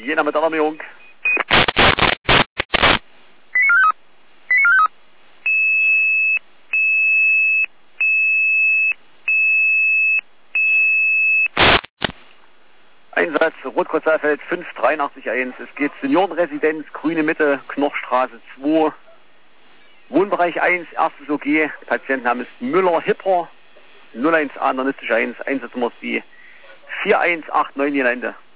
Jena mit Alarmierung. Einsatz Rotkreuz Saalfeld 5881. Es geht Seniorenresidenz, Grüne Mitte, Knochstraße 2, Wohnbereich 1, erstes OG. Patientenname ist Müller-Hipper, 01A, Nanistische 1, Einsatznummer ist die 4189 hier am Ende.